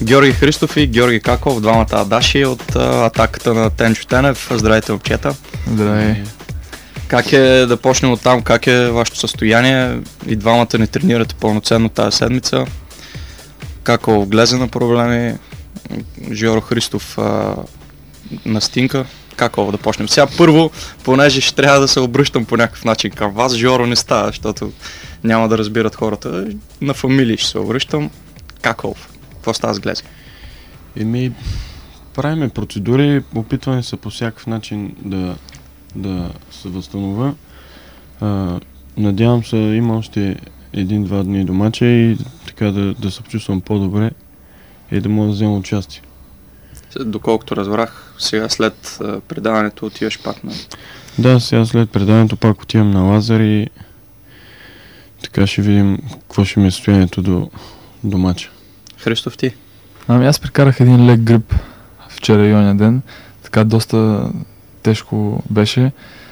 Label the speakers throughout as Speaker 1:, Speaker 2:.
Speaker 1: Георги Христов и Георги Каков, двамата адаши от атаката на Тенчо Тенев. Здравейте, момчета.
Speaker 2: Здравей.
Speaker 1: Как е, да почнем от там, как е вашето състояние? И двамата не тренирате пълноценно тази седмица. Каков глезе на проблеми, Жоро Христов настинка. Каков да почнем? Сега първо, понеже ще трябва да се обръщам по някакъв начин към вас, Жоро не става, защото няма да разбират хората. На фамилии ще се обръщам. Каков? Какво става с глезе?
Speaker 2: Правиме процедури, опитваме се по всякакъв начин да се възстановя. Надявам се, има още 1-2 дни до мача и така да се почувствам по-добре и да мога да взема участие.
Speaker 1: Доколкото разбрах, сега след предаването отиваш пак на...
Speaker 2: Да, сега след предаването пак отивам на лазер и така ще видим какво ще ми е състоянието до мача.
Speaker 1: Христов, ти?
Speaker 3: Аз прекарах един лек грип вчера и оня ден. Така доста тежко беше,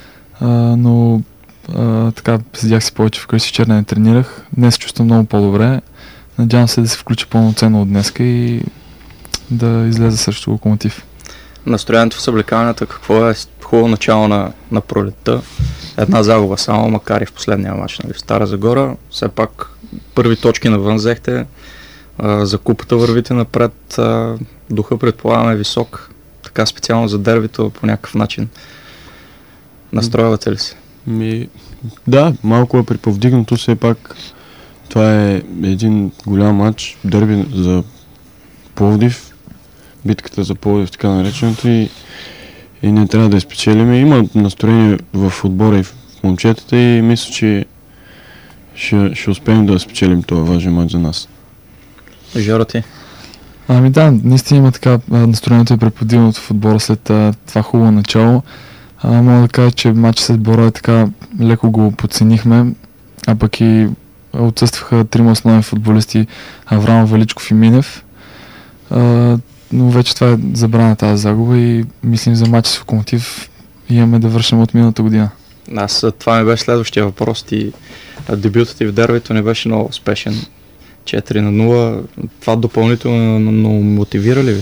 Speaker 3: но така седях си повече вкъщи, вчера не тренирах. Днес се чувствам много по-добре. Надявам се да се включи пълноценно от днеска и да излезе срещу Локомотив.
Speaker 1: Настроението в съблекалнята, какво е? Хубаво начало на пролетта. Една загуба само, макар и в последния мач, нали, в Стара Загора. Все пак първи точки навън взехте. За купата вървите напред. Духа предполагаме е висок. Така специално за дербито по някакъв начин. Настройвате ли се?
Speaker 2: Да, малко е приповдигнато, все пак това е един голям матч, дерби за Пловдив, битката за Пловдив, така нареченото, и не трябва да я спечелим. Има настроение в отбора и в момчетата и мисля, че ще успеем да спечелим този важен матч за нас.
Speaker 1: Жоро, ти?
Speaker 3: Да, наистина има така, настроението е преподигнато в отбора след това хубаво начало. Мога да кажа, че матчът с Бора е така, леко го подценихме, а пък и отсъстваха трима основни футболисти, Авраам, Величков и Минев. Но вече това е забрана тази загуба и мислим за матч с Локомотив и имаме да вършим от миналата година.
Speaker 1: Това ми беше следващия въпрос. Дебютът ти в дербито не беше много успешен. 4-0. Това допълнително мотивира ли ви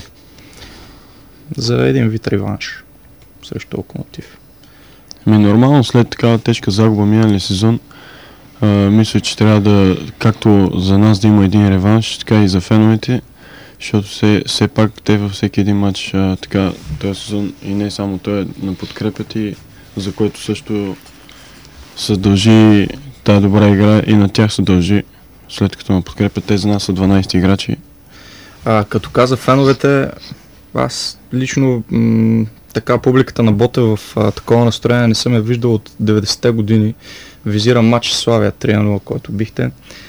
Speaker 1: за един вид реванш срещу Локомотив?
Speaker 2: Нормално, след такава тежка загуба миналия сезон, мисля, че трябва да, както за нас да има един реванш, така и за феновете, защото все пак те във всеки един матч така, този сезон и не само той на подкрепят и за което също се дължи тази добра игра и на тях се дължи, след като ме подкрепят. Те за нас са 12 играчи.
Speaker 1: Като каза феновете, аз лично така публиката на Ботев в такова настроение не съм я виждал от 90-те години. Визирам матч с Славия 3-0, който бихте.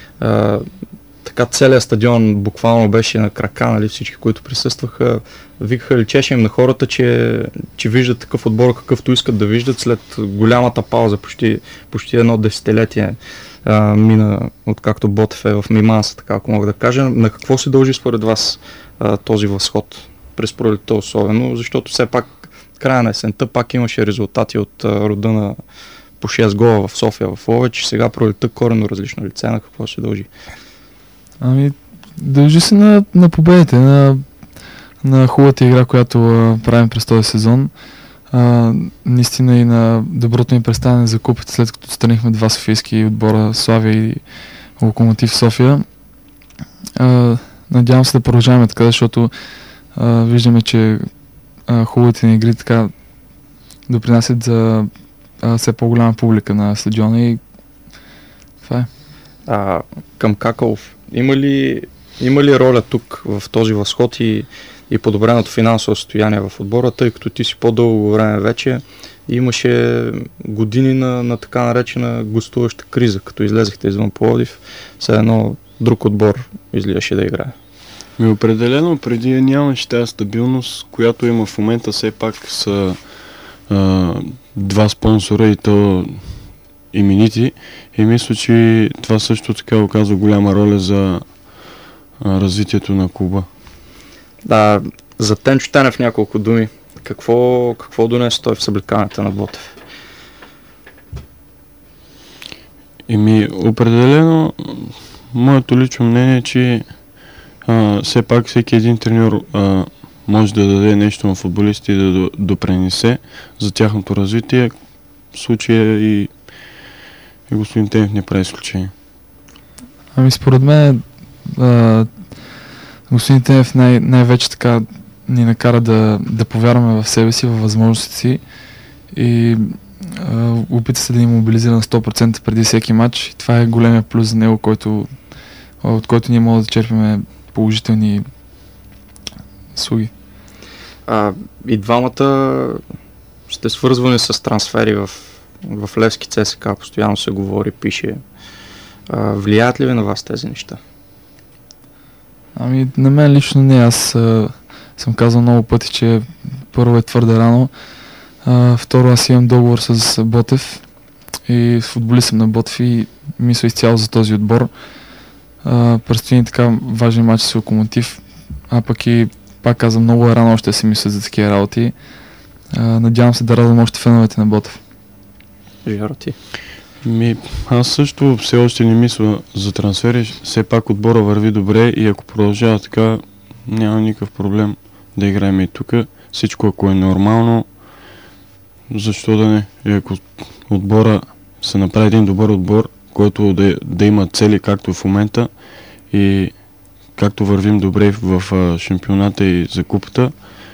Speaker 1: Така целият стадион буквално беше на крака, нали, всички, които присъстваха, викаха, личеше им на хората, че виждат такъв отбор, какъвто искат да виждат след голямата пауза, почти едно десетилетие мина, откакто Ботев е в миманса, така ако мога да кажа. На какво се дължи според вас този възход през пролетта особено, защото все пак края на есента пак имаше резултати от рода на по 6 гола в София, в Ловеч, сега пролетта коренно различно лице. На какво се дължи?
Speaker 3: Дължи се на победите, на хубавата игра, която правим през този сезон. Наистина и на доброто ни представяне за купата, след като отстранихме два софийски отбора, Славия и Локомотив София. Надявам се да продължаваме така, защото виждаме, че хубавите ни игри така допринасят за все по-голяма публика на стадиона и това е.
Speaker 1: Към Каков, има ли роля тук в този възход и подобреното финансово състояние в отбора, тъй като ти си по-дълго време вече имаше години на така наречена гостуваща криза, като излезехте извън Пловдив, все едно друг отбор излизаше да играе?
Speaker 2: Определено преди нямаше тази стабилност, която има в момента. Все пак са два спонсора и то именити, и мисля, че това също така оказва голяма роля за развитието на клуба.
Speaker 1: Да, за Тенчо Тенев няколко думи. Какво донесе той в съблекалнята на Ботев?
Speaker 2: Определено, моето лично мнение е, че Все пак всеки един треньор може да даде нещо на футболистите и да допринесе за тяхното развитие. В случая и господин Тенев не прави изключение.
Speaker 3: Ами според мен господин Тенев най-вече така ни накара да повярваме в себе си, във възможностите си и опита се да ни мобилизира на 100% преди всеки матч. И това е големия плюс за него, от който ние можем да черпим положителни слуги.
Speaker 1: И двамата сте свързвани с трансфери в Левски ЦСКА, постоянно се говори, пише. Влияят ли ви на вас тези неща?
Speaker 3: Ами на мен лично не, аз съм казал много пъти, че първо е твърде рано, второ аз имам договор с Ботев и футболист съм на Ботев и мисля изцяло за този отбор. Предстои така важен матч с Локомотив, пък и пак казвам, много е рано още да си мисля за такива работи. Надявам се да радвам още феновете на Ботев.
Speaker 1: Жаро, ти?
Speaker 2: Аз също все още не мисля за трансфери, все пак отбора върви добре и ако продължава така, няма никакъв проблем да играем и тук. Всичко ако е нормално, защо да не? И ако отбора се направи един добър отбор, който да има цели както в момента и както вървим добре в шампионата и за купата,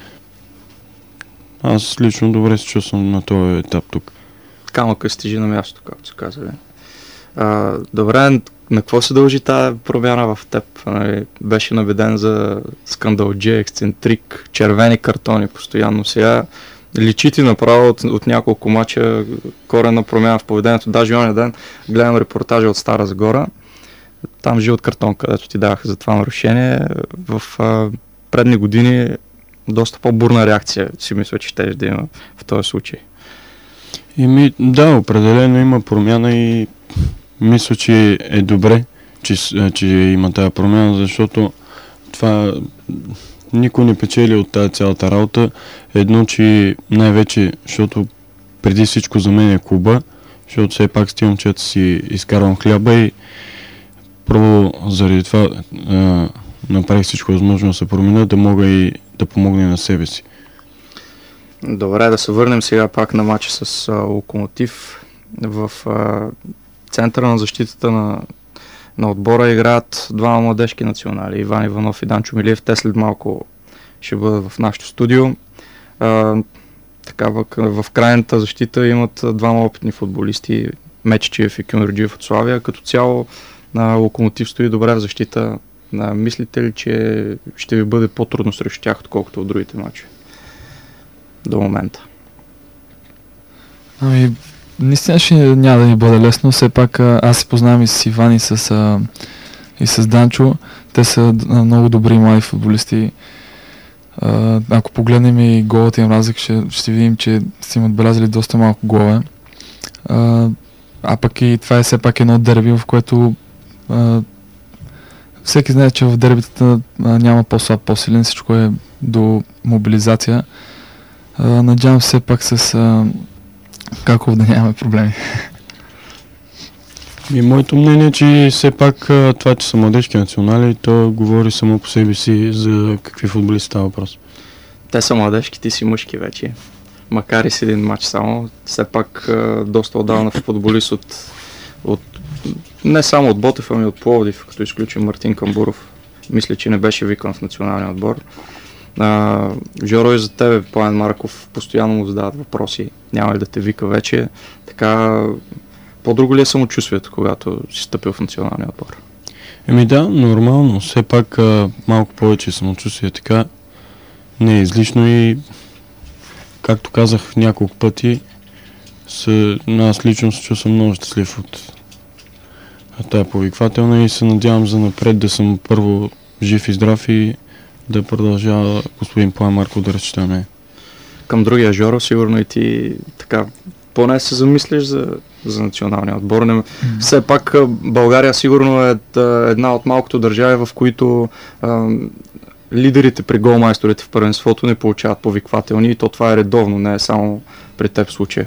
Speaker 2: аз лично добре се чувствам на този етап тук.
Speaker 1: Камъка стежи на място, както се казва. Добре, на какво се дължи тази промяна в теб? Беше набеден за скандалджия, ексцентрик, червени картони постоянно. Сега личи ти направо от няколко мача коренна промяна в поведението. Даже оня ден гледам репортажа от Стара Загора. Там жил от картон, където ти даваха за това нарушение. В предни години доста по-бурна реакция си мисля, че ще да има в този случай.
Speaker 2: Да, определено има промяна и мисля, че е добре, че има тази промяна, защото това никой не печели от тази цялата работа. Едно, че най-вече, защото преди всичко за мен е клуба, защото все пак с тия момчета си изкарвам хляба и първо заради това направих всичко възможно да се променя, да мога и да помогне на себе си.
Speaker 1: Добре, да се върнем сега пак на матча с Локомотив. В центъра на защитата на отбора играят двама младежки национали, Иван Иванов и Данчо Милиев. Те след малко ще бъдат в нашото студио. В крайната защита имат двама опитни футболисти, Мечичиев и Кюнерджиев от Славия. Като цяло на Локомотив стои добре в защита. Мислите ли, че ще ви бъде по-трудно срещу тях, отколкото от другите матчи до момента?
Speaker 3: Ами, наистина няма да ни бъде лесно. Все пак аз се познавам и с Иван и с Данчо. Те са много добри млади футболисти. Ако погледнем и голата им разлик, ще видим, че са им отбелязали доста малко голове. Пък и това е все пак едно дерби, в което всеки знае, че в дербитата няма по-слаб, по-силен, всичко е до мобилизация. Надявам се все пак с Каков да нямаме проблеми.
Speaker 2: Моето мнение е, че все пак това, че са младежки национали, то говори само по себе си за какви футболисти става въпрос.
Speaker 1: Те са младежки, ти си мъжки вече. Макар и с един матч само, все пак доста отдавна футболист от не само от Ботев, ами от Пловдив, като изключим Мартин Камбуров. Мисля, че не беше викан в националния отбор. Жоро, и за тебе, Пламен Марков, постоянно му задават въпроси. Няма ли да те вика вече? Така, по-друго ли е самочувствието, когато си стъпил в националния отбор?
Speaker 2: Да, нормално. Все пак малко повече самочувствие така не е излишно и както казах няколко пъти, аз лично се чувствам много щастлив от тая повиквателна и се надявам за напред да съм първо жив и здрав и да продължава господин Пламен Марков да разчита мен.
Speaker 1: Към другия Жоро, сигурно и ти така поне се замислиш за националния отбор. Все пак България сигурно е една от малкото държави, в които лидерите при голмайсторите в първенството не получават повиквателни и то това е редовно, не е само при теб случая.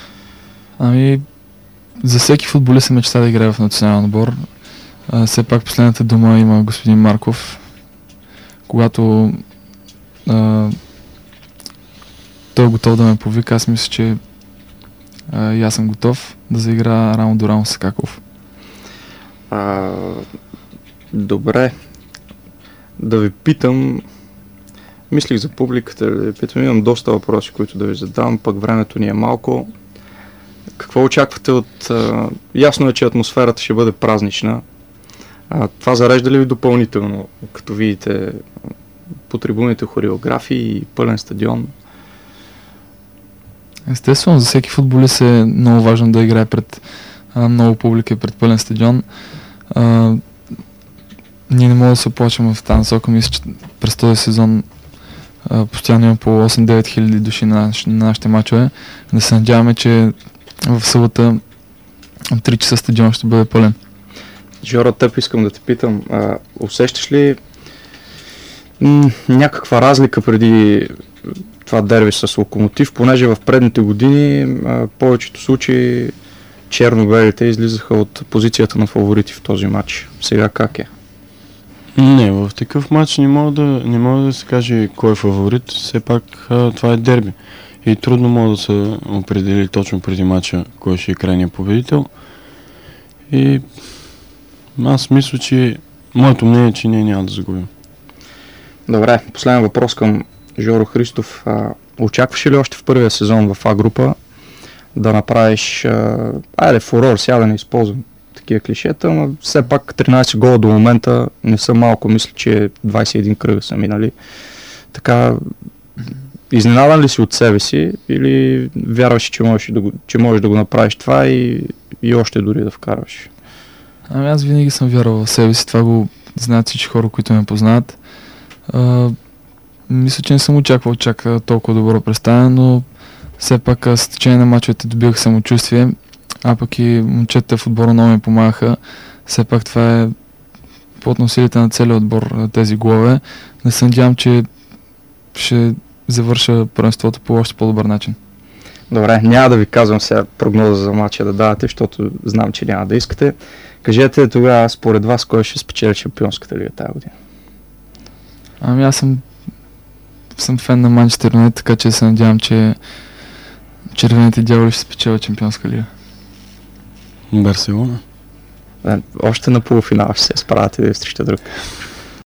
Speaker 3: За всеки футболист е мечта да играе в национален отбор. Все пак последната дума има господин Марков когато той е готов да ме повика, аз мисля, че и аз съм готов да заигра рамо до рамо с Акаков.
Speaker 1: Добре. Да ви питам, мислих за публиката, да ви питам, имам доста въпроси, които да ви задам, пък времето ни е малко. Какво очаквате от... ясно е, че атмосферата ще бъде празнична. Това зарежда ли ви допълнително, като видите по трибуните хореографии и пълен стадион?
Speaker 3: Естествено, за всеки футболист е много важно да играе пред много публика и пред пълен стадион. Ние не можем да се оплачваме в тази насока. Мисля, че през този сезон постоянно има по 8-9 хиляди души на нашите мачове. Да се надяваме, че в събота 3 часа стадион ще бъде пълен.
Speaker 1: Жоро, теб искам да те питам, усещаш ли някаква разлика преди това дерби с Локомотив, понеже в предните години повечето случаи черно-белите излизаха от позицията на фаворити в този матч. Сега как е?
Speaker 2: Не, в такъв матч не мога да се каже кой е фаворит, все пак това е дерби. И трудно може да се определи точно преди матча кой ще е крайният победител. И аз мисля, че моето мнение е, че ние няма да загубим.
Speaker 1: Добре, последен въпрос към Жоро Христов. Очакваше ли още в първия сезон в А-група да направиш фурор, сега да не използвам такива клишета, но все пак 13 гола до момента не са малко, мисля, че 21 кръга са минали. Така, изненадан ли си от себе си или вярваш, че можеш да го направиш това и още дори да вкарваш?
Speaker 3: Аз винаги съм вярвал в себе си, това го знаят всички хора, които ме познават. Мисля, че не съм очаквал чак толкова добро представяне, но все пак с течение на мачовете добивах самочувствие, а пък и момчетата в отбора много ми помагаха. Все пак това е плотно усилите на целия отбор, тези голове. Не се надявам, че ще завърша първенството по още по-добър начин.
Speaker 1: Добре, няма да ви казвам сега прогноза за мача да давате, защото знам, че няма да искате. Кажете тогава, според вас, кой ще спечели Шампионската лига тази година?
Speaker 3: Аз съм фен на Манчестър Юнайтед, така че се надявам, че червените дяволи ще спечелят Шампионска лига.
Speaker 2: Барселона.
Speaker 1: Още на полуфинал ще се справят един срещу друг.